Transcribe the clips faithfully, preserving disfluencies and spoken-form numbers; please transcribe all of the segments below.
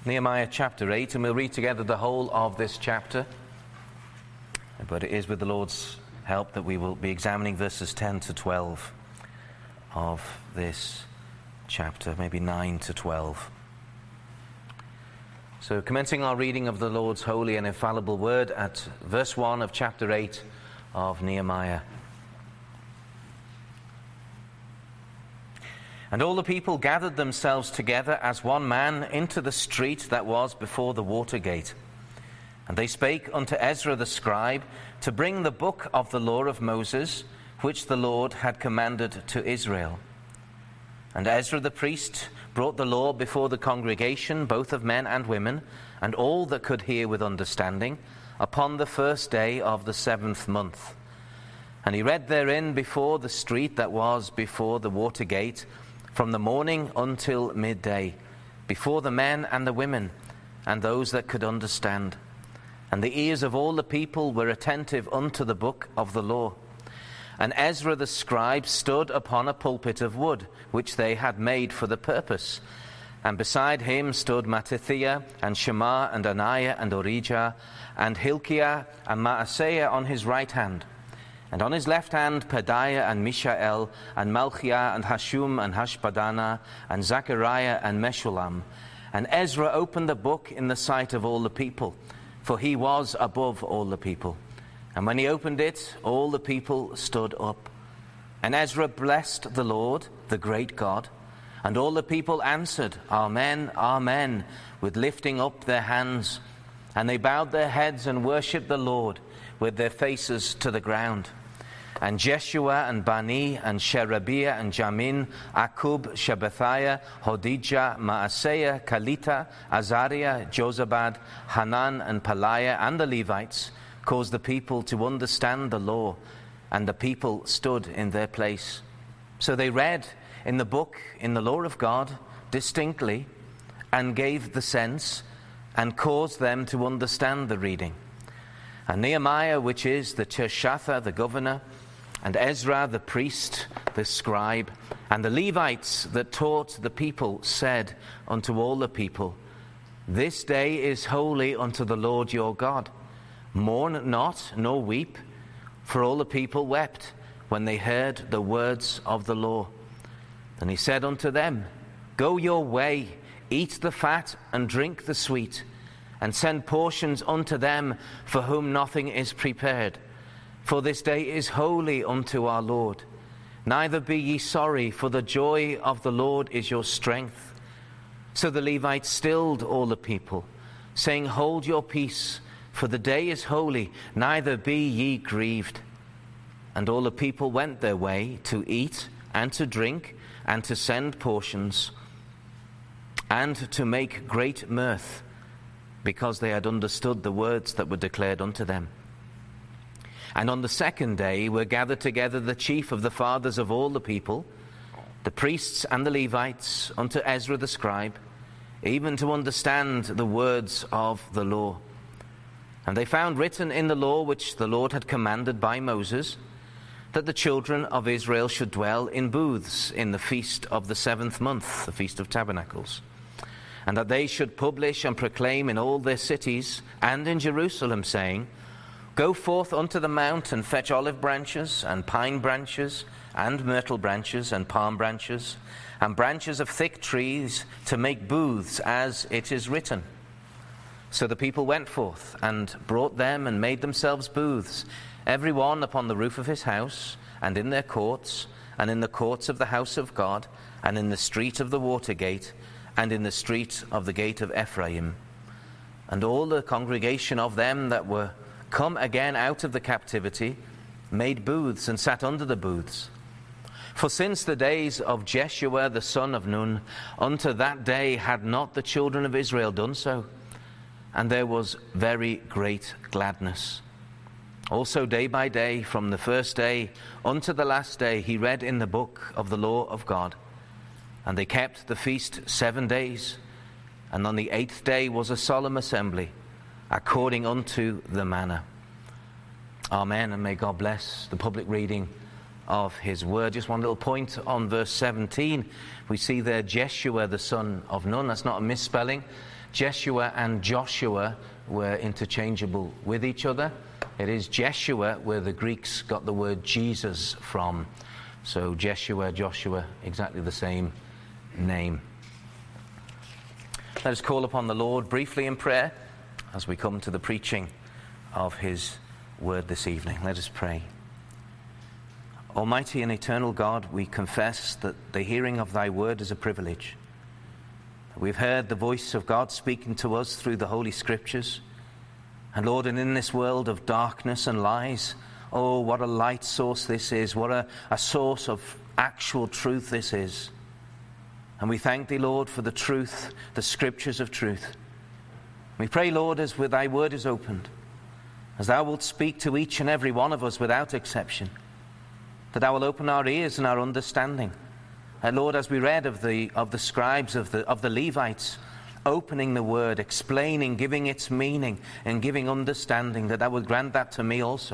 Nehemiah chapter eight, and we'll read together the whole of this chapter. But it is with the Lord's help that we will be examining verses ten to twelve of this chapter, maybe nine to twelve. So commencing our reading of the Lord's holy and infallible word at verse one of chapter eight of Nehemiah. And all the people gathered themselves together as one man into the street that was before the water gate. And they spake unto Ezra the scribe to bring the book of the law of Moses, which the Lord had commanded to Israel. And Ezra the priest brought the law before the congregation, both of men and women, and all that could hear with understanding, upon the first day of the seventh month. And he read therein before the street that was before the water gate, from the morning until midday, before the men and the women, and those that could understand. And the ears of all the people were attentive unto the book of the law. And Ezra the scribe stood upon a pulpit of wood, which they had made for the purpose. And beside him stood Mattithiah, and Shema, and Ananiah, and Orijah, and Hilkiah, and Maaseiah on his right hand. And on his left hand, Pedaiah and Mishael, and Malchiah, and Hashum, and Hashbadana, and Zechariah, and Meshullam. And Ezra opened the book in the sight of all the people, for he was above all the people. And when he opened it, all the people stood up. And Ezra blessed the Lord, the great God. And all the people answered, Amen, Amen, with lifting up their hands. And they bowed their heads and worshipped the Lord with their faces to the ground. And Jeshua and Bani and Sherebiah and Jamin, Akub, Shabbathiah, Hodijah, Maaseiah, Kalita, Azariah, Jozabad, Hanan and Peliah and the Levites caused the people to understand the law, and the people stood in their place. So they read in the book, in the law of God, distinctly, and gave the sense, and caused them to understand the reading. And Nehemiah, which is the Tirshatha, the governor, and Ezra the priest, the scribe, and the Levites that taught the people, said unto all the people, This day is holy unto the Lord your God. Mourn not, nor weep, for all the people wept when they heard the words of the law. And he said unto them, Go your way, eat the fat and drink the sweet, and send portions unto them for whom nothing is prepared. For this day is holy unto our Lord. Neither be ye sorry, for the joy of the Lord is your strength. So the Levites stilled all the people, saying, Hold your peace, for the day is holy, neither be ye grieved. And all the people went their way to eat and to drink and to send portions and to make great mirth, because they had understood the words that were declared unto them. And on the second day were gathered together the chief of the fathers of all the people, the priests and the Levites, unto Ezra the scribe, even to understand the words of the law. And they found written in the law which the Lord had commanded by Moses, that the children of Israel should dwell in booths in the feast of the seventh month, the Feast of Tabernacles, and that they should publish and proclaim in all their cities and in Jerusalem, saying, Go forth unto the mount and fetch olive branches and pine branches and myrtle branches and palm branches and branches of thick trees to make booths, as it is written. So the people went forth and brought them and made themselves booths, every one upon the roof of his house, and in their courts, and in the courts of the house of God, and in the street of the water gate, and in the street of the gate of Ephraim. And all the congregation of them that were come again out of the captivity made booths and sat under the booths. For since the days of Jeshua the son of Nun, unto that day had not the children of Israel done so, and there was very great gladness. Also day by day, from the first day unto the last day, he read in the book of the law of God. And they kept the feast seven days, and on the eighth day was a solemn assembly, according unto the manner. Amen, and may God bless the public reading of his word. Just one little point on verse seventeen. We see there Jeshua the son of Nun. That's not a misspelling. Jeshua and Joshua were interchangeable with each other. It is Jeshua where the Greeks got the word Jesus from. So Jeshua, Joshua, exactly the same name. Let us call upon the Lord briefly in prayer as we come to the preaching of his word this evening. Let us pray. Almighty and eternal God, we confess that the hearing of thy word is a privilege. We've heard the voice of God speaking to us through the Holy Scriptures. And Lord, and in this world of darkness and lies, oh, what a light source this is. What a, a source of actual truth this is. And we thank thee, Lord, for the truth, the Scriptures of truth. We pray, Lord, as with thy word is opened, as thou wilt speak to each and every one of us without exception, that thou wilt open our ears and our understanding. And Lord, as we read of the of the scribes, of the of the Levites, opening the word, explaining, giving its meaning, and giving understanding, that thou would grant that to me also.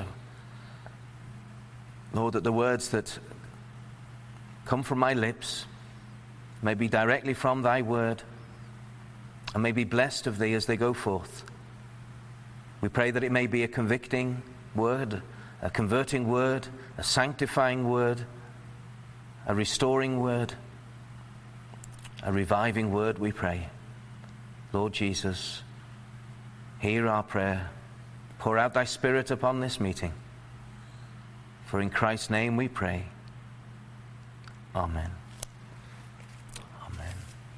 Lord, that the words that come from my lips may be directly from thy word, and may be blessed of thee as they go forth. We pray that it may be a convicting word, a converting word, a sanctifying word, a restoring word, a reviving word, we pray. Lord Jesus, hear our prayer. Pour out thy Spirit upon this meeting. For in Christ's name we pray. Amen. Amen.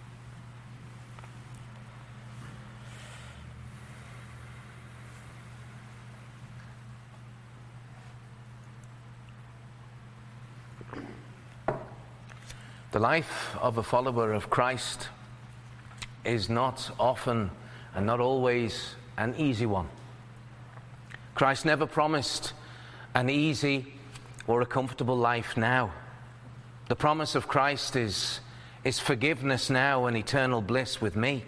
The life of a follower of Christ is not often and not always an easy one. Christ never promised an easy or a comfortable life now. The promise of Christ is, is forgiveness now and eternal bliss with me.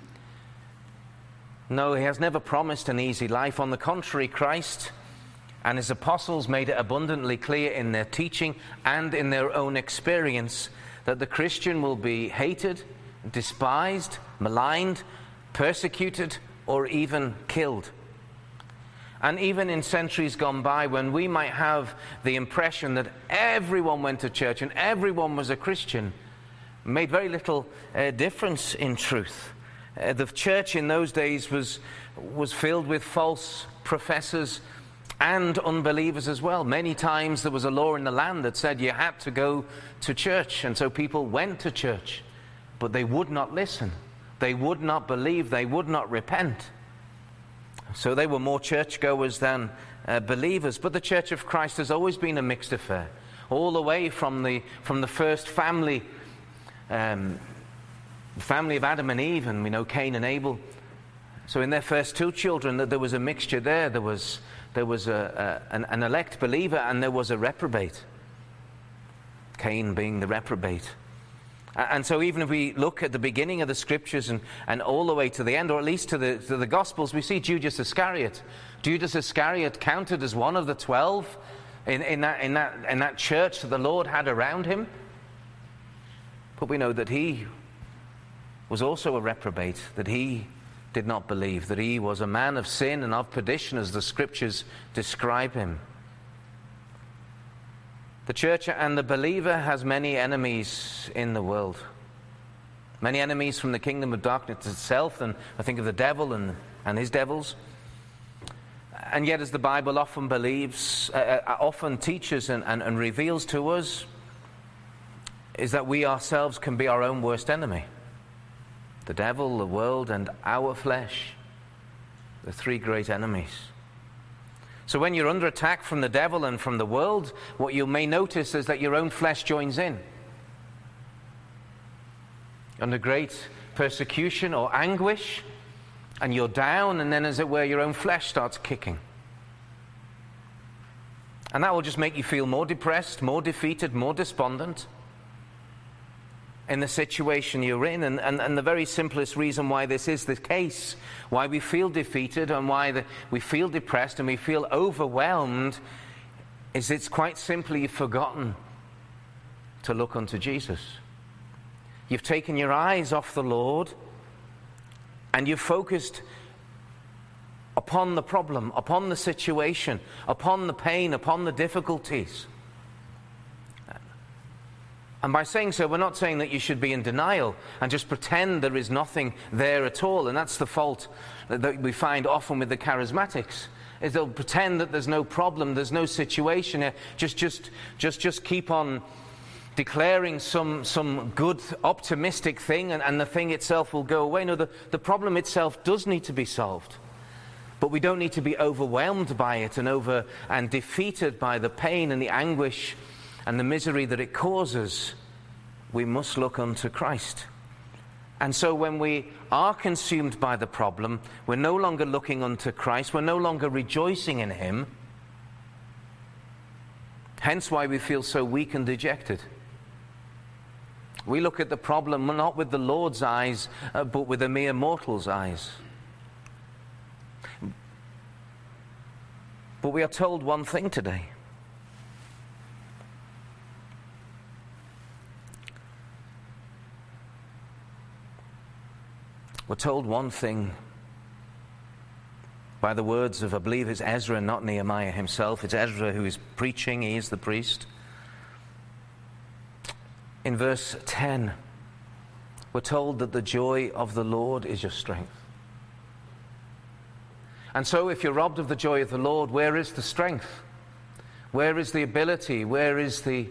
No, he has never promised an easy life. On the contrary, Christ and his apostles made it abundantly clear in their teaching and in their own experience that the Christian will be hated, despised, maligned, persecuted, or even killed. And even in centuries gone by, when we might have the impression that everyone went to church and everyone was a Christian, made very little uh, difference in truth. Uh, the church in those days was, was filled with false professors and unbelievers as well. Many times there was a law in the land that said you had to go to church, and so people went to church, but they would not listen. They would not believe. They would not repent. So they were more churchgoers than uh, believers. But the Church of Christ has always been a mixed affair, all the way from the from the first family, um, the family of Adam and Eve, and we know Cain and Abel. So in their first two children, that there was a mixture there. There was there was a, a, an, an elect believer, and there was a reprobate. Cain being the reprobate. And so even if we look at the beginning of the Scriptures and, and all the way to the end, or at least to the, to the Gospels, we see Judas Iscariot. Judas Iscariot counted as one of the twelve in, in, that, in, that, in that church that the Lord had around him. But we know that he was also a reprobate, that he did not believe, that he was a man of sin and of perdition as the Scriptures describe him. The church and the believer has many enemies in the world. Many enemies from the kingdom of darkness itself, and I think of the devil and, and his devils. And yet, as the Bible often believes, uh, often teaches and, and, and reveals to us, is that we ourselves can be our own worst enemy. The devil, the world, and our flesh. The three great enemies. So when you're under attack from the devil and from the world, what you may notice is that your own flesh joins in. Under great persecution or anguish, and you're down, and then as it were, your own flesh starts kicking. And that will just make you feel more depressed, more defeated, more despondent in the situation you're in. And, and, and the very simplest reason why this is the case, why we feel defeated and why the, we feel depressed and we feel overwhelmed, is it's quite simply you've forgotten to look unto Jesus. You've taken your eyes off the Lord and you're focused upon the problem, upon the situation, upon the pain, upon the difficulties. And by saying so, we're not saying that you should be in denial and just pretend there is nothing there at all. And that's the fault that we find often with the charismatics, is they'll pretend that there's no problem, there's no situation. Just, just, just, just keep on declaring some, some good, optimistic thing, and, and the thing itself will go away. No, the, the problem itself does need to be solved. But we don't need to be overwhelmed by it and over and defeated by the pain and the anguish and the misery that it causes. We must look unto Christ. And so when we are consumed by the problem, we're no longer looking unto Christ, we're no longer rejoicing in him. Hence why we feel so weak and dejected. We look at the problem not with the Lord's eyes, uh, but with a mere mortal's eyes. But we are told one thing today. We're told one thing by the words of, I believe it's Ezra, not Nehemiah himself. It's Ezra who is preaching. He is the priest. In verse ten, we're told that the joy of the Lord is your strength. And so if you're robbed of the joy of the Lord, where is the strength? Where is the ability? Where is the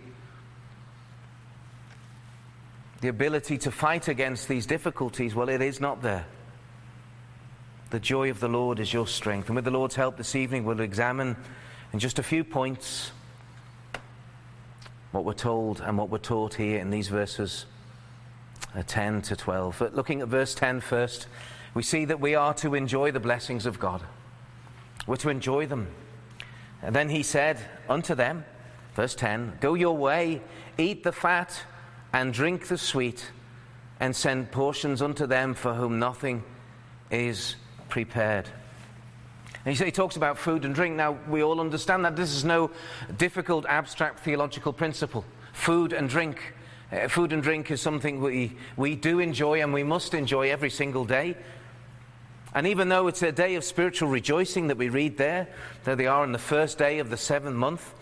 The ability to fight against these difficulties? Well, it is not there. The joy of the Lord is your strength. And with the Lord's help this evening, we'll examine in just a few points what we're told and what we're taught here in these verses uh, ten to twelve. But looking at verse ten first, we see that we are to enjoy the blessings of God. We're to enjoy them. And then he said unto them, verse ten, go your way, eat the fat, and drink the sweet, and send portions unto them for whom nothing is prepared. And he talks about food and drink. Now, we all understand that this is no difficult, abstract theological principle. Food and drink. Uh, food and drink is something we, we do enjoy and we must enjoy every single day. And even though it's a day of spiritual rejoicing that we read there, there they are on the first day of the seventh month,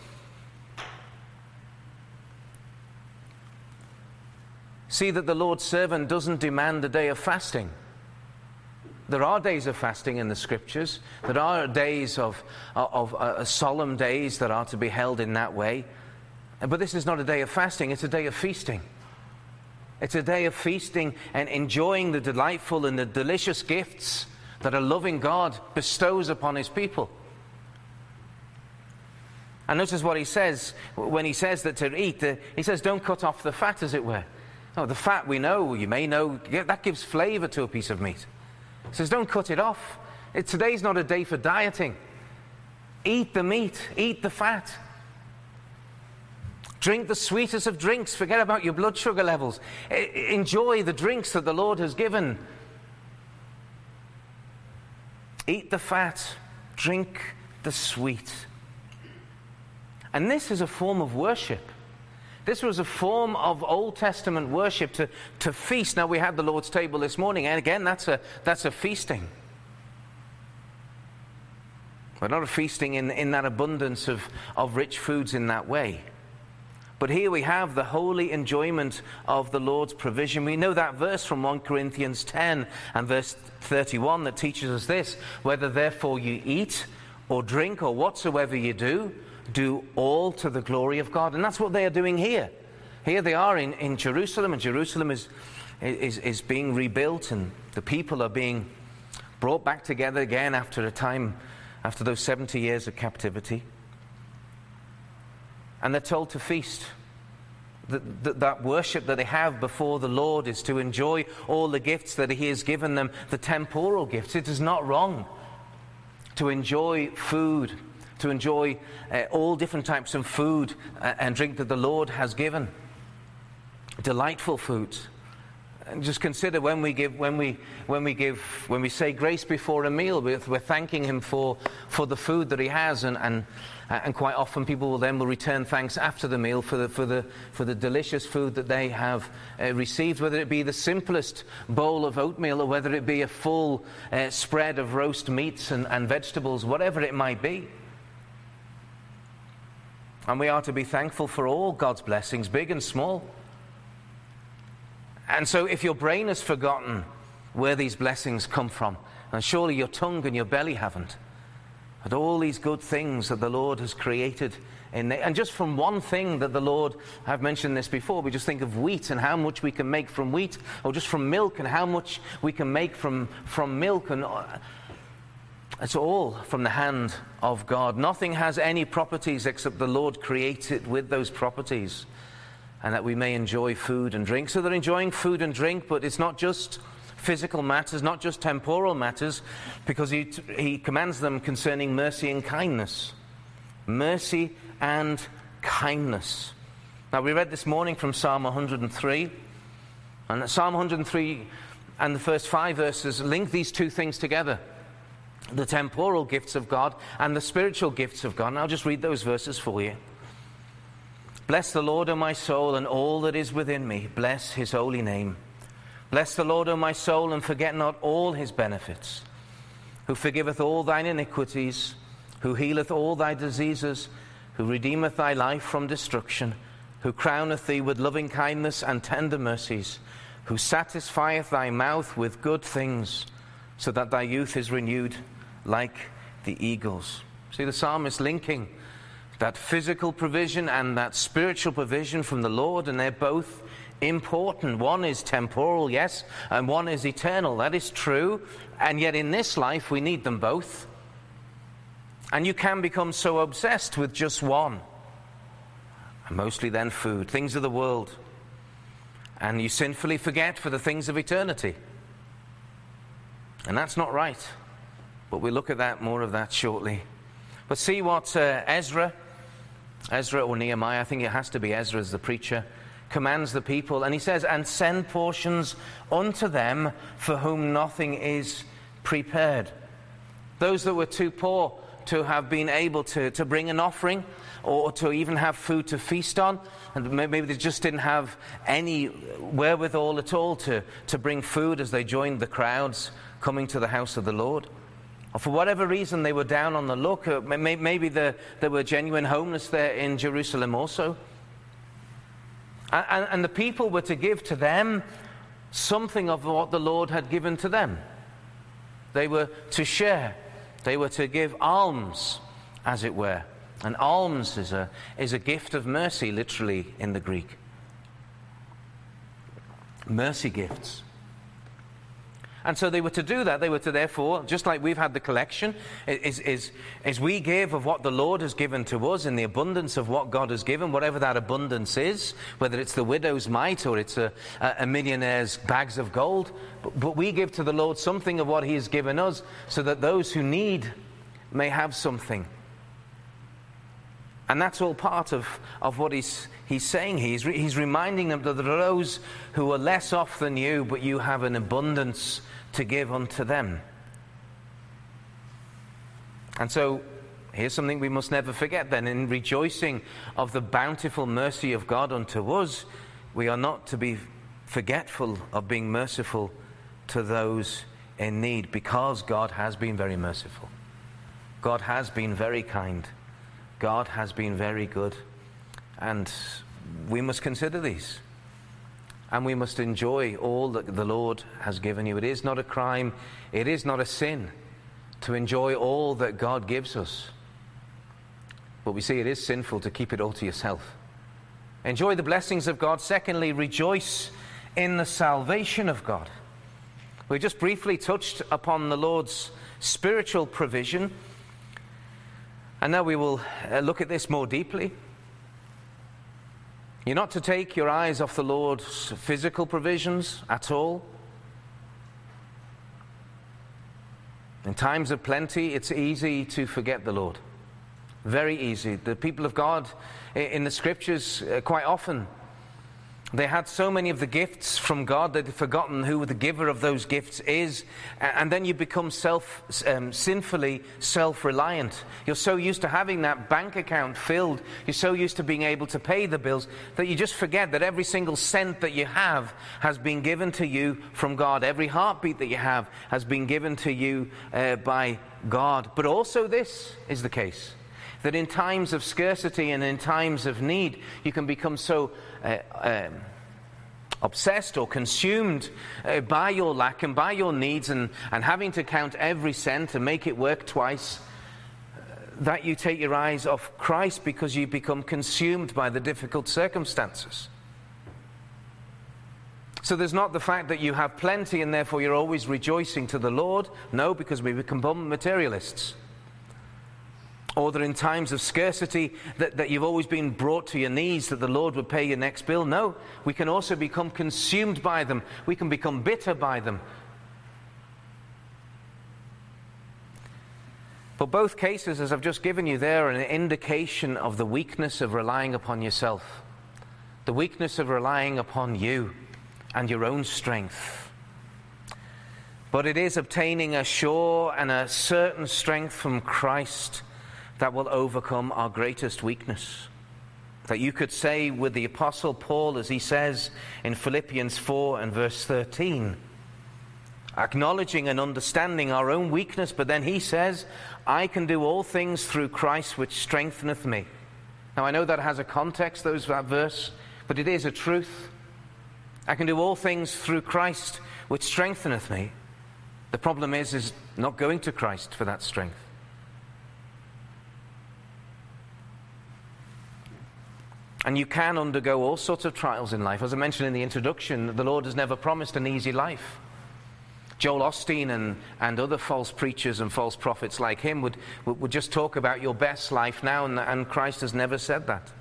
see that the Lord's servant doesn't demand a day of fasting. There are days of fasting in the Scriptures. There are days of, of, of uh, solemn days that are to be held in that way. But this is not a day of fasting, it's a day of feasting. It's a day of feasting and enjoying the delightful and the delicious gifts that a loving God bestows upon his people. And notice what he says when he says that to eat. The, he says, don't cut off the fat, as it were. Oh, the fat, we know, you may know, that gives flavor to a piece of meat. He says, don't cut it off. It, today's not a day for dieting. Eat the meat, eat the fat. Drink the sweetest of drinks. Forget about your blood sugar levels. I, enjoy the drinks that the Lord has given. Eat the fat, drink the sweet. And this is a form of worship. This was a form of Old Testament worship, to, to feast. Now, we had the Lord's table this morning, and again, that's a, that's a feasting. But not a feasting in, in that abundance of, of rich foods in that way. But here we have the holy enjoyment of the Lord's provision. We know that verse from First Corinthians ten and verse thirty-one that teaches us this: whether therefore you eat or drink or whatsoever you do, do all to the glory of God. And that's what they are doing here. Here they are in, in Jerusalem, and Jerusalem is, is, is being rebuilt, and the people are being brought back together again after a time, after those seventy years of captivity. And they're told to feast. That, that, that worship that they have before the Lord is to enjoy all the gifts that he has given them, the temporal gifts. It is not wrong to enjoy food, to enjoy uh, all different types of food uh, and drink that the Lord has given. Delightful foods. And just consider when we give, when we, when we give, when we say grace before a meal, we're, we're thanking him for, for the food that he has, and, and, and quite often people will then will return thanks after the meal for the, for the, for the delicious food that they have uh, received, whether it be the simplest bowl of oatmeal or whether it be a full uh, spread of roast meats and, and vegetables, whatever it might be. And we are to be thankful for all God's blessings, big and small. And so if your brain has forgotten where these blessings come from, and surely your tongue and your belly haven't, but all these good things that the Lord has created in the, and just from one thing that the Lord, I've mentioned this before, we just think of wheat and how much we can make from wheat, or just from milk and how much we can make from, from milk, and it's all from the hand of God. Nothing has any properties except the Lord created with those properties, and that we may enjoy food and drink. So they're enjoying food and drink, but it's not just physical matters, not just temporal matters, because he, he commands them concerning mercy and kindness. Mercy and kindness. Now, we read this morning from Psalm one hundred three, and Psalm one hundred three and the first five verses link these two things together: the temporal gifts of God and the spiritual gifts of God. And I'll just read those verses for you. Bless the Lord, O my soul, and all that is within me. Bless his holy name. Bless the Lord, O my soul, and forget not all his benefits, who forgiveth all thine iniquities, who healeth all thy diseases, who redeemeth thy life from destruction, who crowneth thee with loving kindness and tender mercies, who satisfieth thy mouth with good things, so that thy youth is renewed like the eagles. See, the psalmist linking that physical provision and that spiritual provision from the Lord, and they're both important. One is temporal, yes, and one is eternal. That is true, and yet in this life we need them both. And you can become so obsessed with just one, and mostly then food, things of the world, and you sinfully forget for the things of eternity. And that's not right, but we'll look at that, more of that shortly. But see what uh, Ezra Ezra or Nehemiah, I think it has to be Ezra as the preacher, commands the people, and he says, and send portions unto them for whom nothing is prepared. Those that were too poor to have been able to, to bring an offering, or to even have food to feast on, and maybe they just didn't have any wherewithal at all to, to bring food as they joined the crowds coming to the house of the Lord. Or for whatever reason they were down on the luck. Maybe there were genuine homeless there in Jerusalem also. And, and the people were to give to them something of what the Lord had given to them. They were to share. They were to give alms, as it were. And alms is a, is a gift of mercy, literally, in the Greek. Mercy gifts. And so they were to do that. They were to, therefore, just like we've had the collection, is, is, is we give of what the Lord has given to us in the abundance of what God has given, whatever that abundance is, whether it's the widow's mite or it's a, a millionaire's bags of gold. But, but we give to the Lord something of what he has given us, so that those who need may have something. And that's all part of, of what he's, he's saying. He's, re, he's reminding them that there are those who are less off than you, but you have an abundance to give unto them. And so, here's something we must never forget then. In rejoicing of the bountiful mercy of God unto us, we are not to be forgetful of being merciful to those in need, because God has been very merciful. God has been very kind. God has been very good, and we must consider these, and we must enjoy all that the Lord has given you. It is not a crime, it is not a sin to enjoy all that God gives us, but we see it is sinful to keep it all to yourself. Enjoy the blessings of God. Secondly, rejoice in the salvation of God. We just briefly touched upon the Lord's spiritual provision, and now we will uh, look at this more deeply. You're not to take your eyes off the Lord's physical provisions at all. In times of plenty, it's easy to forget the Lord. Very easy. The people of God in the Scriptures uh, quite often They had so many of the gifts from God that they'd forgotten who the giver of those gifts is. And then you become self, um, sinfully self-reliant. You're so used to having that bank account filled, you're so used to being able to pay the bills, that you just forget that every single cent that you have has been given to you from God. Every heartbeat that you have has been given to you uh, by God. But also this is the case, that in times of scarcity and in times of need, you can become so uh, um, obsessed or consumed uh, by your lack and by your needs, and, and having to count every cent and make it work twice, uh, that you take your eyes off Christ because you become consumed by the difficult circumstances. So there's not the fact that you have plenty and therefore you're always rejoicing to the Lord. No, because we become materialists. Or that in times of scarcity that, that you've always been brought to your knees, that the Lord would pay your next bill. No, we can also become consumed by them. We can become bitter by them. But both cases, as I've just given you there, are an indication of the weakness of relying upon yourself. The weakness of relying upon you and your own strength. But it is obtaining a sure and a certain strength from Christ that will overcome our greatest weakness. That you could say with the Apostle Paul, as he says in Philippians four and verse thirteen, acknowledging and understanding our own weakness, but then he says, I can do all things through Christ which strengtheneth me. Now I know that has a context, those, that verse, but it is a truth. I can do all things through Christ which strengtheneth me. The problem is, is not going to Christ for that strength. And you can undergo all sorts of trials in life. As I mentioned in the introduction, the Lord has never promised an easy life. Joel Osteen and, and other false preachers and false prophets like him would, would just talk about your best life now, and, and Christ has never said that.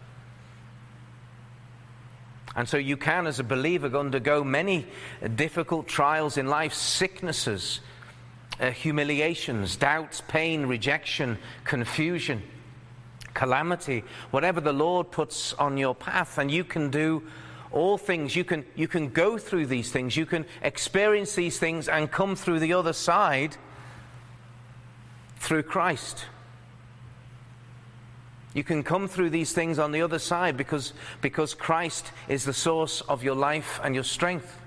And so you can, as a believer, undergo many difficult trials in life, sicknesses, uh, humiliations, doubts, pain, rejection, confusion, calamity, whatever the Lord puts on your path. And you can do all things. You can, you can go through these things. You can experience these things and come through the other side through Christ. You can come through these things on the other side because, because Christ is the source of your life and your strength.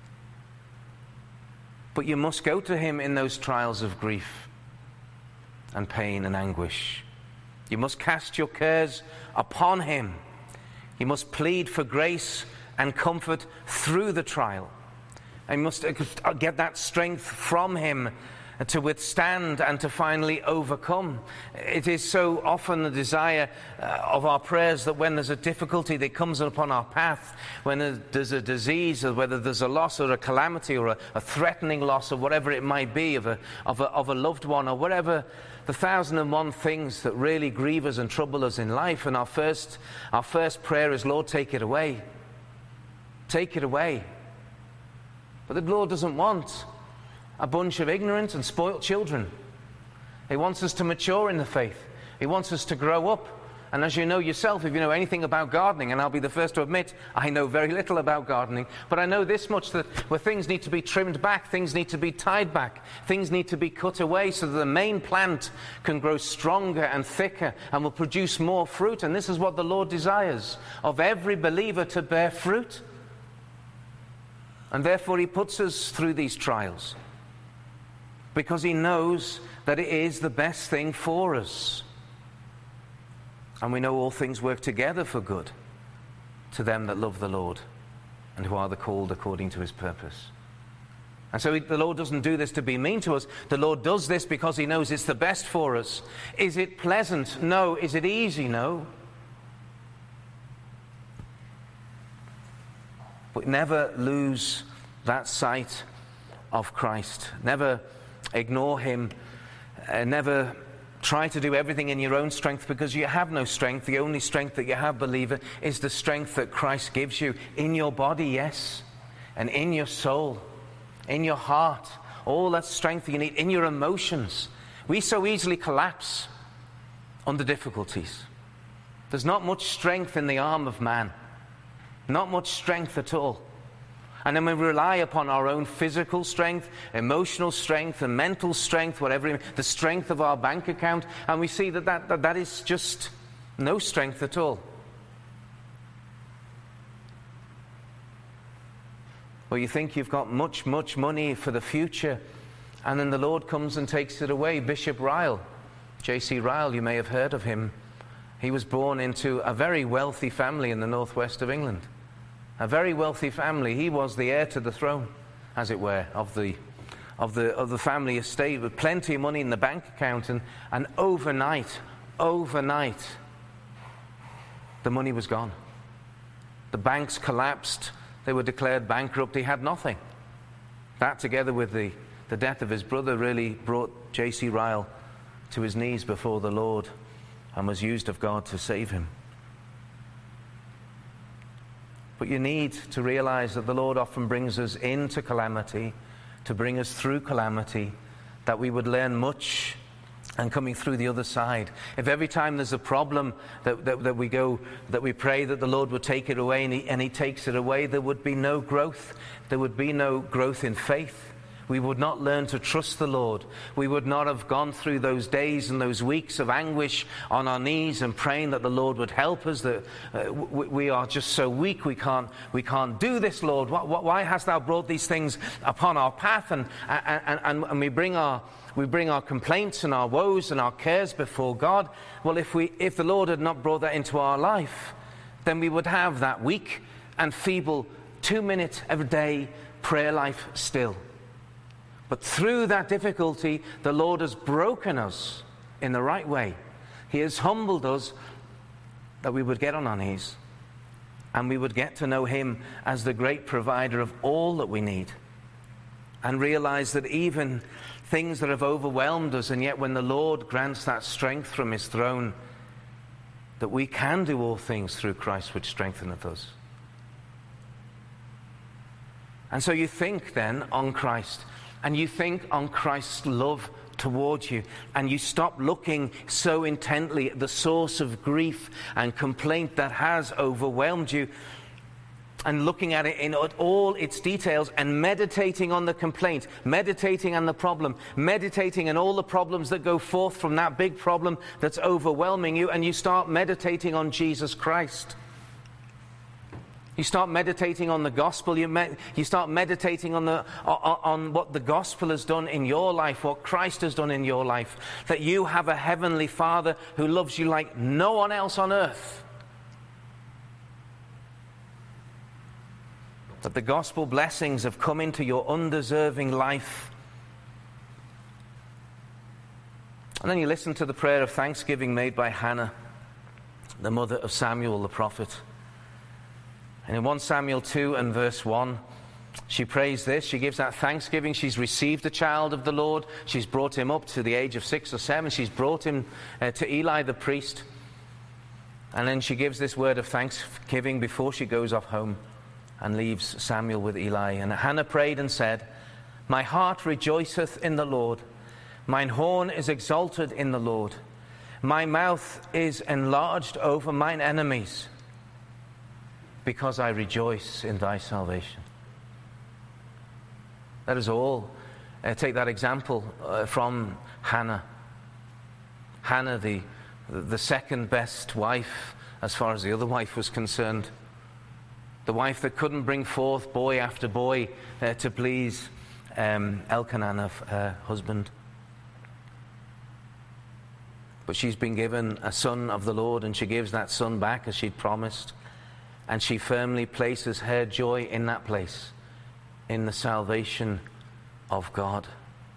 But you must go to him in those trials of grief and pain and anguish. You must cast your cares upon him. You must plead for grace and comfort through the trial. And you must get that strength from him to withstand and to finally overcome. It is so often the desire uh, of our prayers that when there's a difficulty that comes upon our path, when there's a disease, or whether there's a loss or a calamity or a, a threatening loss or whatever it might be of a, of, a, of a loved one, or whatever the thousand and one things that really grieve us and trouble us in life, and our first, our first prayer is, Lord, take it away. Take it away. But the Lord doesn't want a bunch of ignorant and spoilt children. He wants us to mature in the faith. He wants us to grow up. And as you know yourself, if you know anything about gardening, and I'll be the first to admit, I know very little about gardening, but I know this much, that where things need to be trimmed back, things need to be tied back, things need to be cut away so that the main plant can grow stronger and thicker and will produce more fruit. And this is what the Lord desires of every believer, to bear fruit. And therefore he puts us through these trials, because he knows that it is the best thing for us. And we know all things work together for good to them that love the Lord and who are the called according to his purpose. And so the Lord doesn't do this to be mean to us. The Lord does this because he knows it's the best for us. Is it pleasant? No. Is it easy? No. But never lose that sight of Christ. Never ignore him. Uh, never try to do everything in your own strength, because you have no strength. The only strength that you have, believer, is the strength that Christ gives you in your body, yes, and in your soul, in your heart. All that strength you need in your emotions. We so easily collapse under difficulties. There's not much strength in the arm of man. Not much strength at all. And then we rely upon our own physical strength, emotional strength, and mental strength, whatever, the strength of our bank account, and we see that that, that, that is just no strength at all. Or you think you've got much, much money for the future, and then the Lord comes and takes it away. Bishop Ryle, J C Ryle, you may have heard of him. He was born into a very wealthy family in the northwest of England. A very wealthy family. He was the heir to the throne, as it were, of the of the of the family estate, with plenty of money in the bank account, and, and overnight, overnight, the money was gone. The banks collapsed. They were declared bankrupt. He had nothing. That, together with the, the death of his brother, really brought J C Ryle to his knees before the Lord and was used of God to save him. But you need to realize that the Lord often brings us into calamity, to bring us through calamity, that we would learn much and coming through the other side. If every time there's a problem that, that, that we go, that we pray that the Lord would take it away, and he, and he takes it away, there would be no growth. There would be no growth in faith. We would not learn to trust the Lord. We would not have gone through those days and those weeks of anguish on our knees and praying that the Lord would help us, that uh, we, we are just so weak, we can't, we can't do this, Lord. Why, why hast thou brought these things upon our path? And, and, and, and we bring our we bring our complaints and our woes and our cares before God. Well, if we if the Lord had not brought that into our life, then we would have that weak and feeble two-minute every day prayer life still. But through that difficulty, the Lord has broken us in the right way. He has humbled us that we would get on our knees and we would get to know Him as the great provider of all that we need, and realize that even things that have overwhelmed us, and yet when the Lord grants that strength from His throne, that we can do all things through Christ which strengtheneth us. And so you think then on Christ, and you think on Christ's love towards you, and you stop looking so intently at the source of grief and complaint that has overwhelmed you, and looking at it in all its details and meditating on the complaint, meditating on the problem, meditating on all the problems that go forth from that big problem that's overwhelming you, and you start meditating on Jesus Christ. You start meditating on the gospel. You, med- you start meditating on, the, on, on what the gospel has done in your life, what Christ has done in your life, that you have a heavenly Father who loves you like no one else on earth. That the gospel blessings have come into your undeserving life. And then you listen to the prayer of thanksgiving made by Hannah, the mother of Samuel the prophet. And in First Samuel two and verse one, she prays this. She gives that thanksgiving. She's received the child of the Lord. She's brought him up to the age of six or seven. She's brought him uh, to Eli the priest. And then she gives this word of thanksgiving before she goes off home and leaves Samuel with Eli. And Hannah prayed and said, "My heart rejoiceth in the Lord. Mine horn is exalted in the Lord. My mouth is enlarged over mine enemies, because I rejoice in thy salvation." Let us all uh, take that example uh, from Hannah. Hannah, the, the second best wife as far as the other wife was concerned. The wife that couldn't bring forth boy after boy uh, to please um, Elkanah, her husband. But she's been given a son of the Lord, and she gives that son back as she'd promised. And she firmly places her joy in that place, in the salvation of God.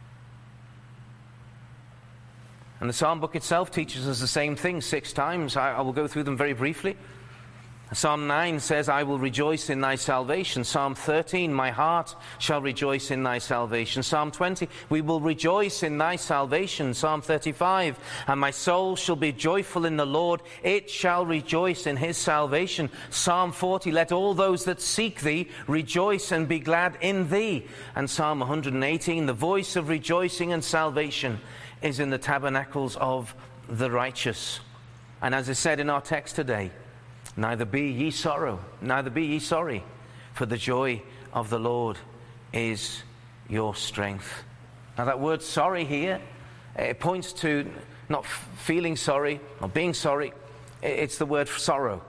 And the Psalm book itself teaches us the same thing six times. I, I will go through them very briefly. Psalm nine says, "I will rejoice in thy salvation." Psalm thirteen, "My heart shall rejoice in thy salvation." Psalm twenty, "We will rejoice in thy salvation." Psalm thirty-five, "And my soul shall be joyful in the Lord, it shall rejoice in his salvation." Psalm forty, "Let all those that seek thee rejoice and be glad in thee." And Psalm one hundred eighteen, "The voice of rejoicing and salvation is in the tabernacles of the righteous." And as is said in our text today, Neither be ye sorrow, neither be ye sorry, for the joy of the Lord is your strength. Now that word sorry here, it points to not feeling sorry or being sorry. It's the word sorrow.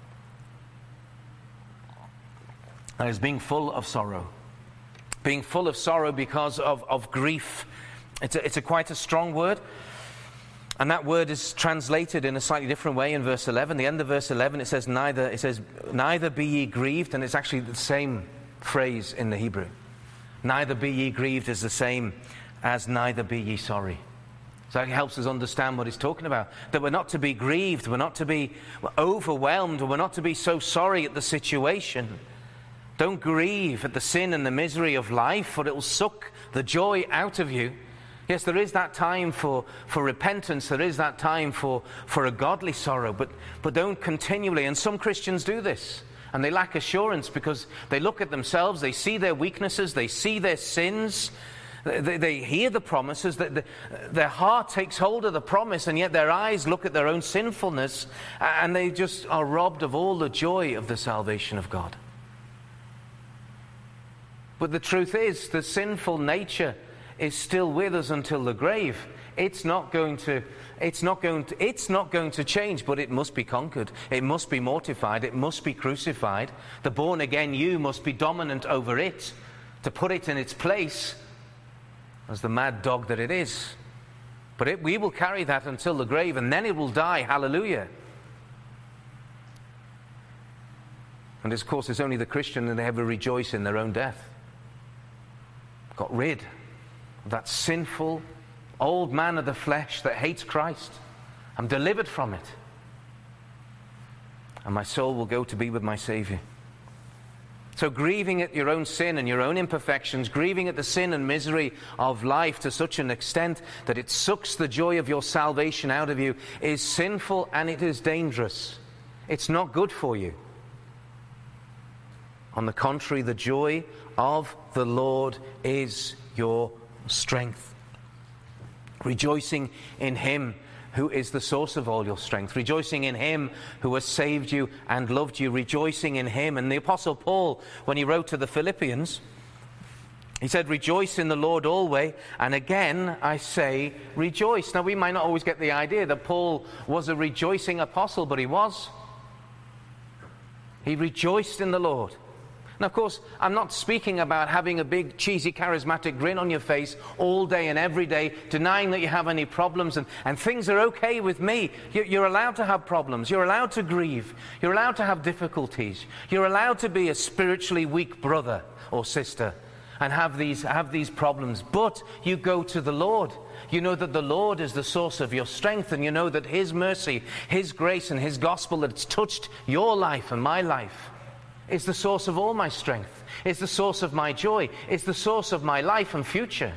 That is being full of sorrow. Being full of sorrow because of, of grief. It's a, it's a quite a strong word. And that word is translated in a slightly different way in verse eleven. The end of verse eleven, it says, neither, it says, neither be ye grieved, and it's actually the same phrase in the Hebrew. Neither be ye grieved is the same as neither be ye sorry. So it helps us understand what he's talking about. That we're not to be grieved, we're not to be overwhelmed, we're not to be so sorry at the situation. Don't grieve at the sin and the misery of life, for it will suck the joy out of you. Yes, there is that time for, for repentance, there is that time for, for a godly sorrow, but, but don't continually, and some Christians do this, and they lack assurance because they look at themselves, they see their weaknesses, they see their sins, they, they hear the promises, that the, their heart takes hold of the promise, and yet their eyes look at their own sinfulness, and they just are robbed of all the joy of the salvation of God. But the truth is, the sinful nature is still with us until the grave. It's not going to, it's not going to, it's not going to change, but it must be conquered. It must be mortified. It must be crucified. The born again you must be dominant over it to put it in its place as the mad dog that it is. But it, we will carry that until the grave, and then it will die. Hallelujah. And of course, it's only the Christian that ever rejoice in their own death. Got rid of that sinful old man of the flesh that hates Christ. I'm delivered from it. And my soul will go to be with my Savior. So grieving at your own sin and your own imperfections, grieving at the sin and misery of life to such an extent that it sucks the joy of your salvation out of you is sinful, and it is dangerous. It's not good for you. On the contrary, the joy of the Lord is your strength. Rejoicing in Him who is the source of all your strength. Rejoicing in Him who has saved you and loved you. Rejoicing in Him. And the Apostle Paul, when he wrote to the Philippians, he said, rejoice in the Lord always, and again I say, rejoice. Now we might not always get the idea that Paul was a rejoicing apostle, but he was. He rejoiced in the Lord. Now, of course, I'm not speaking about having a big, cheesy, charismatic grin on your face all day and every day, denying that you have any problems, and, and things are okay with me. You're, you're allowed to have problems. You're allowed to grieve. You're allowed to have difficulties. You're allowed to be a spiritually weak brother or sister and have these, have these problems. But you go to the Lord. You know that the Lord is the source of your strength, and you know that His mercy, His grace, and His gospel that's touched your life and my life is the source of all my strength. It's the source of my joy. It's the source of my life and future.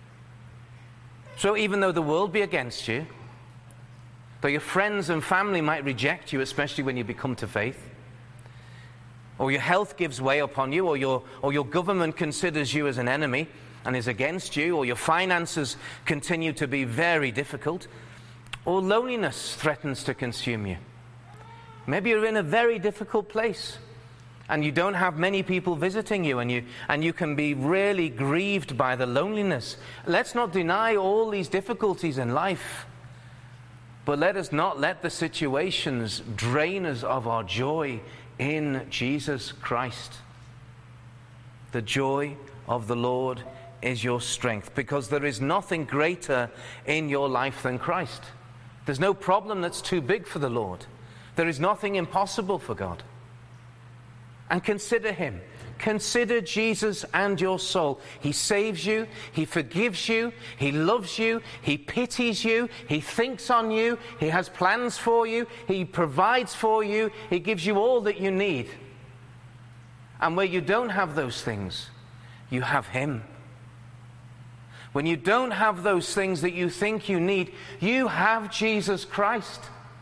So even though the world be against you, though your friends and family might reject you, especially when you become to faith, or your health gives way upon you, or your, or your government considers you as an enemy and is against you, or your finances continue to be very difficult, or loneliness threatens to consume you. Maybe you're in a very difficult place, and you don't have many people visiting you, and you and you can be really grieved by the loneliness. Let's not deny all these difficulties in life, but let us not let the situations drain us of our joy in Jesus Christ. The joy of the Lord is your strength, because there is nothing greater in your life than Christ. There's no problem that's too big for the Lord. There is nothing impossible for God. And consider Him. Consider Jesus and your soul. He saves you. He forgives you. He loves you. He pities you. He thinks on you. He has plans for you. He provides for you. He gives you all that you need. And where you don't have those things, you have Him. When you don't have those things that you think you need, you have Jesus Christ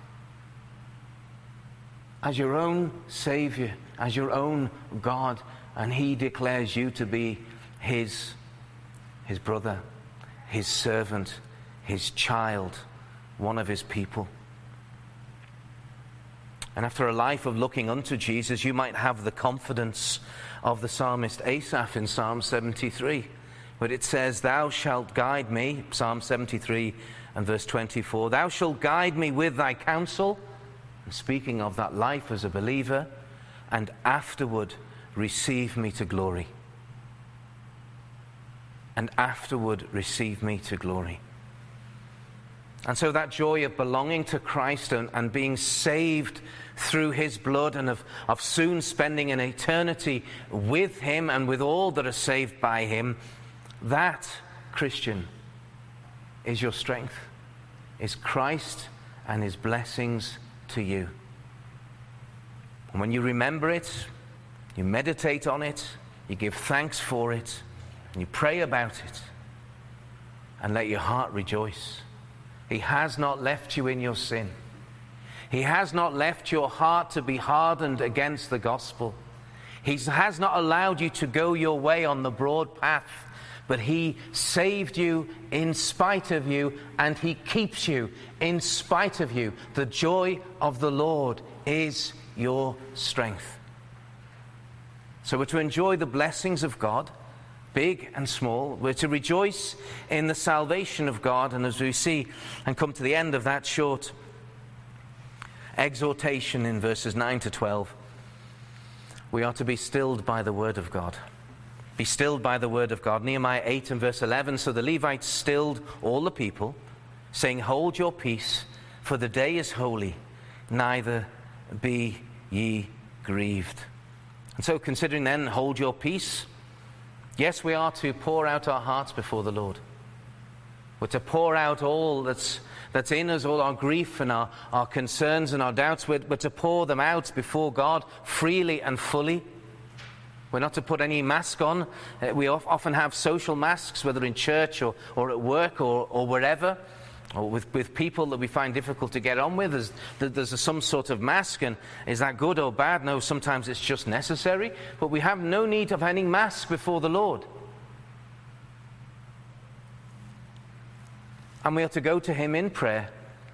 as your own Savior, as your own God, and He declares you to be His, His brother, His servant, His child, one of His people. And after a life of looking unto Jesus, you might have the confidence of the psalmist Asaph in Psalm seventy-three, where it says, "Thou shalt guide me," Psalm seventy-three and verse twenty-four, "Thou shalt guide me with thy counsel," and speaking of that life as a believer, "and afterward receive me to glory." And afterward receive me to glory. And so that joy of belonging to Christ and, and being saved through his blood, and of, of soon spending an eternity with him and with all that are saved by him, that, Christian, is your strength, is Christ and his blessings to you. And when you remember it, you meditate on it, you give thanks for it, and you pray about it, and let your heart rejoice. He has not left you in your sin. He has not left your heart to be hardened against the gospel. He has not allowed you to go your way on the broad path, but he saved you in spite of you, and he keeps you in spite of you. The joy of the Lord is your strength. So we're to enjoy the blessings of God, big and small. We're to rejoice in the salvation of God. And as we see and come to the end of that short exhortation in verses nine to twelve, we are to be stilled by the word of God. Be stilled by the word of God. Nehemiah eight and verse eleven, "So the Levites stilled all the people, saying, Hold your peace, for the day is holy, neither be ye grieved." And so considering then, hold your peace, yes, we are to pour out our hearts before the Lord. We're to pour out all that's that's in us, all our grief and our, our concerns and our doubts. We're, we're to pour them out before God freely and fully. We're not to put any mask on. Uh, we often have social masks, whether in church or, or at work or, or wherever, or with, with people that we find difficult to get on with. There's, there's a, some sort of mask, and is that good or bad? No, sometimes it's just necessary. But we have no need of any mask before the Lord. And we are to go to him in prayer.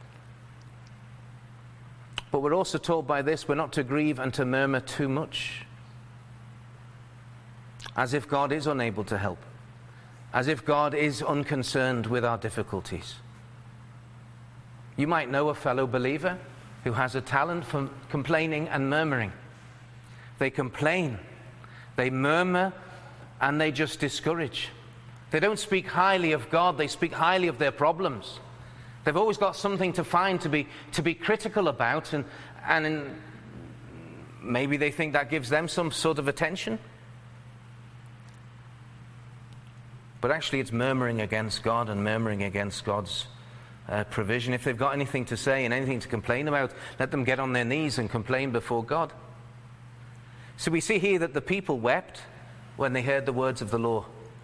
But we're also told by this, we're not to grieve and to murmur too much, as if God is unable to help, as if God is unconcerned with our difficulties. You might know a fellow believer who has a talent for complaining and murmuring. They complain, they murmur, and they just discourage. They don't speak highly of God, they speak highly of their problems. They've always got something to find to be to be critical about, and, and in, maybe they think that gives them some sort of attention. But actually it's murmuring against God and murmuring against God's uh, provision. If they've got anything to say and anything to complain about, let them get on their knees and complain before God. So we see here that the people wept when they heard the words of the law.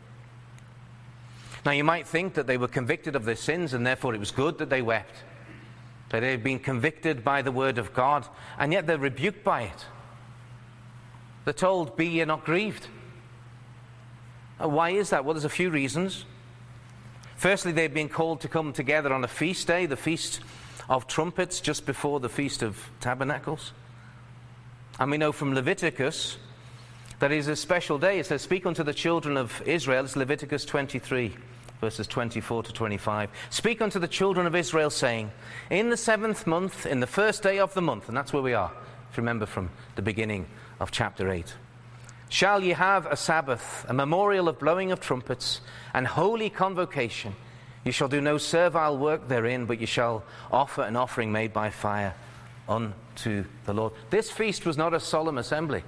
Now you might think that they were convicted of their sins, and therefore it was good that they wept. That they had been convicted by the word of God, and yet they're rebuked by it. They're told, "Be ye not grieved." Why is that? Well, there's a few reasons. Firstly, they've been called to come together on a feast day, the Feast of Trumpets, just before the Feast of Tabernacles. And we know from Leviticus that it is a special day. It says, "Speak unto the children of Israel." It's Leviticus twenty-three, verses twenty-four to twenty-five. "Speak unto the children of Israel, saying, In the seventh month, in the first day of the month," and that's where we are, if you remember from the beginning of chapter eight, "shall ye have a Sabbath, a memorial of blowing of trumpets, and holy convocation. Ye shall do no servile work therein, but ye shall offer an offering made by fire unto the Lord." This feast was not a solemn assembly.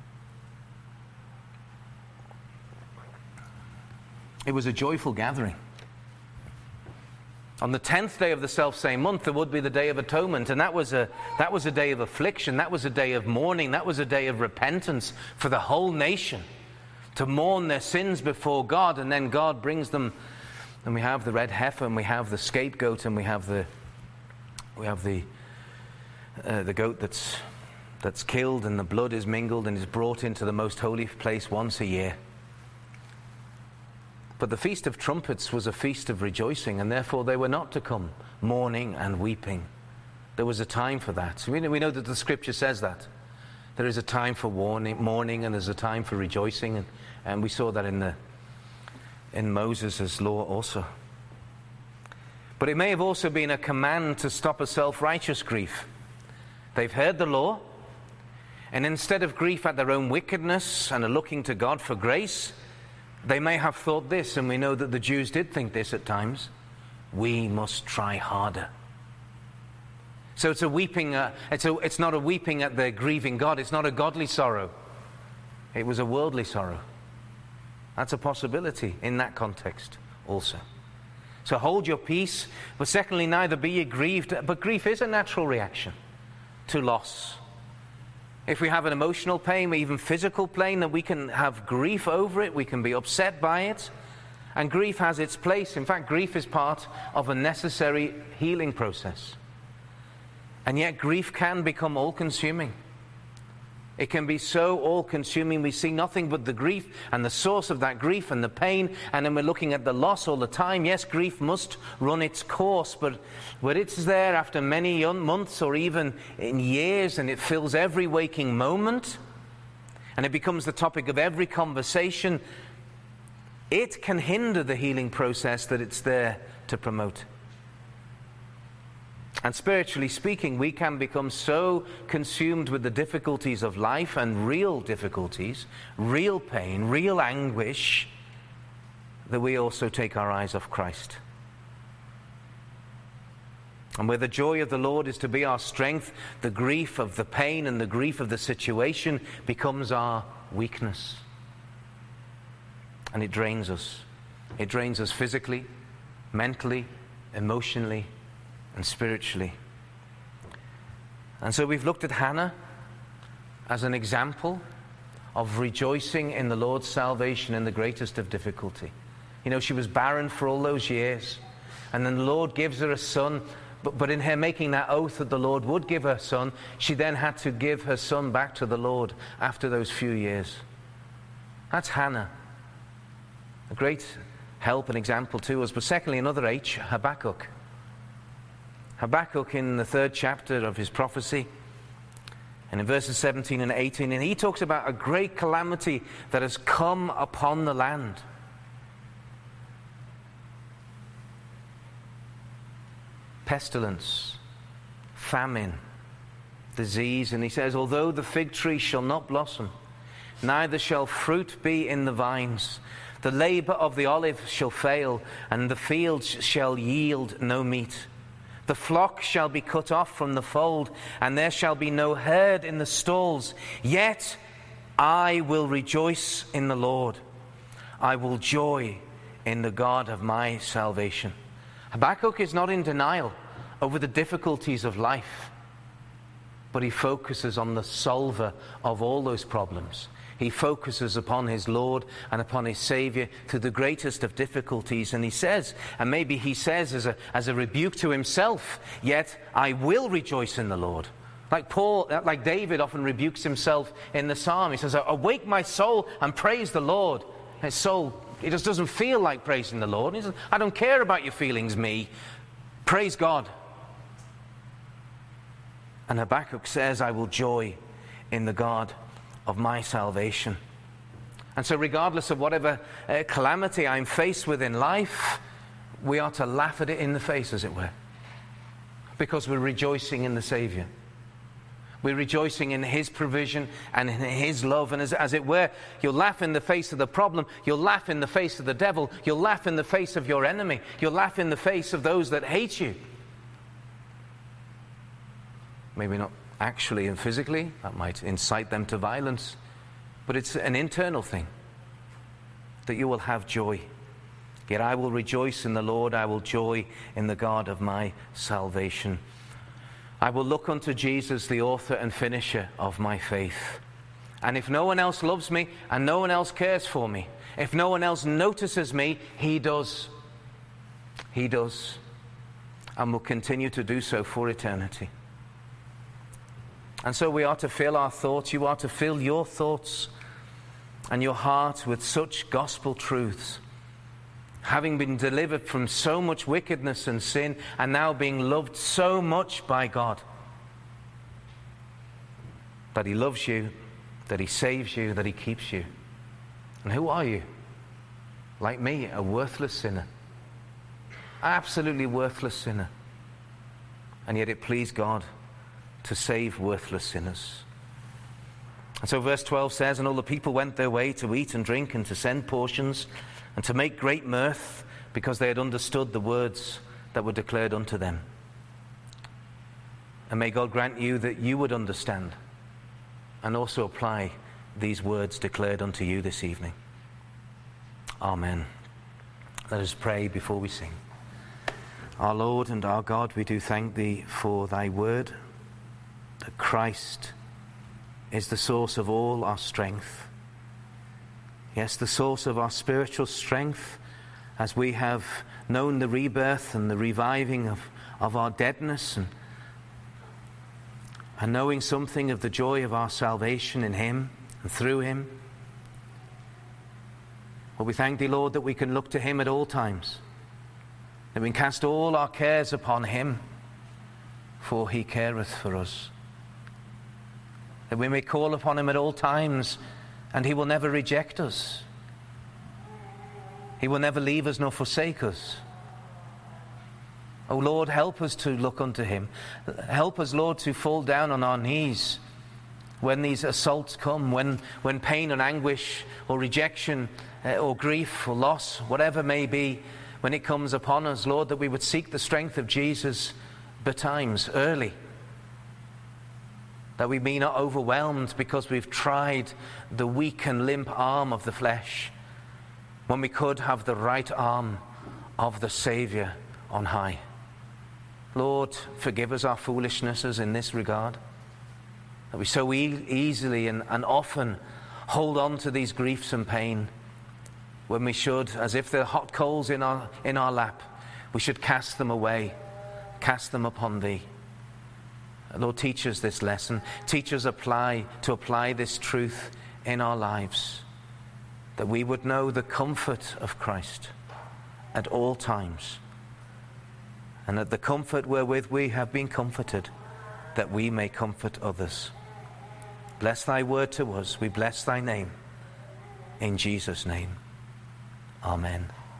It was a joyful gathering. On the tenth day of the self-same month, there would be the Day of Atonement, and that was a that was a day of affliction, that was a day of mourning, that was a day of repentance for the whole nation, to mourn their sins before God, and then God brings them, and we have the red heifer, and we have the scapegoat, and we have the we have the uh, the goat that's that's killed, and the blood is mingled and is brought into the most holy place once a year. But the Feast of Trumpets was a feast of rejoicing, and therefore they were not to come mourning and weeping, There was a time for that. We know, we know that the scripture says that. There is a time for warning, mourning, and there's a time for rejoicing. And, and we saw that in, the, in Moses' law also. But it may have also been a command to stop a self-righteous grief. They've heard the law, and instead of grief at their own wickedness and are looking to God for grace, they may have thought this, and we know that the Jews did think this at times: we must try harder. So it's a weeping. Uh, it's a. It's not a weeping at the grieving God. It's not a godly sorrow. It was a worldly sorrow. That's a possibility in that context also. So hold your peace, but secondly, neither be ye grieved. But grief is a natural reaction to loss. If we have an emotional pain, or even physical pain, then we can have grief over it. We can be upset by it. And grief has its place. In fact, grief is part of a necessary healing process. And yet grief can become all-consuming. It can be so all-consuming we see nothing but the grief and the source of that grief and the pain, and then we're looking at the loss all the time. Yes, grief must run its course, but when it's there after many months or even in years, and it fills every waking moment, and it becomes the topic of every conversation, it can hinder the healing process that it's there to promote. And spiritually speaking, we can become so consumed with the difficulties of life, and real difficulties, real pain, real anguish, that we also take our eyes off Christ. And where the joy of the Lord is to be our strength, the grief of the pain and the grief of the situation becomes our weakness. And it drains us. It drains us physically, mentally, emotionally, and spiritually. And so we've looked at Hannah as an example of rejoicing in the Lord's salvation in the greatest of difficulty. You know, she was barren for all those years, and then the Lord gives her a son, but, but in her making that oath that the Lord would give her a son, she then had to give her son back to the Lord after those few years. That's Hannah. A great help and example to us. But secondly, another H, Habakkuk. Habakkuk in the third chapter of his prophecy, and in verses seventeen and eighteen, and he talks about a great calamity that has come upon the land. Pestilence, famine, disease, and he says, although the fig tree shall not blossom, neither shall fruit be in the vines, the labor of the olive shall fail, and the fields shall yield no meat. The flock shall be cut off from the fold, and there shall be no herd in the stalls. Yet I will rejoice in the Lord. I will joy in the God of my salvation. Habakkuk is not in denial over the difficulties of life, but he focuses on the solver of all those problems. He focuses upon his Lord and upon his Savior through the greatest of difficulties. And he says, and maybe he says as a, as a rebuke to himself, yet I will rejoice in the Lord. Like Paul, like David often rebukes himself in the psalm. He says, awake my soul and praise the Lord. His soul, it just doesn't feel like praising the Lord. He says, I don't care about your feelings, me. Praise God. And Habakkuk says, I will joy in the God of my salvation. And so regardless of whatever uh, calamity I'm faced with in life, we are to laugh at it in the face, as it were, because we're rejoicing in the Savior. We're rejoicing in his provision and in his love. And as, as it were, you'll laugh in the face of the problem. You'll laugh in the face of the devil. You'll laugh in the face of your enemy. You'll laugh in the face of those that hate you. Maybe not actually and physically, that might incite them to violence, but it's an internal thing, that you will have joy. Yet I will rejoice in the Lord, I will joy in the God of my salvation. I will look unto Jesus, the author and finisher of my faith. And if no one else loves me, and no one else cares for me, if no one else notices me, he does. He does. And will continue to do so for eternity. And so we are to fill our thoughts, you are to fill your thoughts and your heart with such gospel truths having been delivered from so much wickedness and sin, and now being loved so much by God, that he loves you, that he saves you, that he keeps you. And who are you? Like me, a worthless sinner. Absolutely worthless sinner. And yet it pleased God to save worthless sinners. And so verse twelve says, and all the people went their way to eat and drink and to send portions and to make great mirth, because they had understood the words that were declared unto them. And may God grant you that you would understand and also apply these words declared unto you this evening. Amen. Let us pray before we sing. Our Lord and our God, we do thank thee for thy word, that Christ is the source of all our strength. Yes, the source of our spiritual strength, as we have known the rebirth and the reviving of, of our deadness, and, and knowing something of the joy of our salvation in him and through him. Well, we thank thee, Lord, that we can look to him at all times, that we can cast all our cares upon him, for he careth for us. That we may call upon him at all times, and he will never reject us. He will never leave us nor forsake us. Oh Lord, help us to look unto him. Help us, Lord, to fall down on our knees when these assaults come, when, when pain and anguish or rejection uh, or grief or loss, whatever may be, when it comes upon us, Lord, that we would seek the strength of Jesus betimes, early. That we be not overwhelmed because we've tried the weak and limp arm of the flesh, when we could have the right arm of the Savior on high. Lord, forgive us our foolishnesses in this regard, that we so e- easily and, and often hold on to these griefs and pain, when we should, as if they're hot coals in our, in our lap, we should cast them away, cast them upon thee. Lord, teach us this lesson. Teach us apply, to apply this truth in our lives, that we would know the comfort of Christ at all times, and that the comfort wherewith we have been comforted, that we may comfort others. Bless thy word to us. We bless thy name. In Jesus' name. Amen.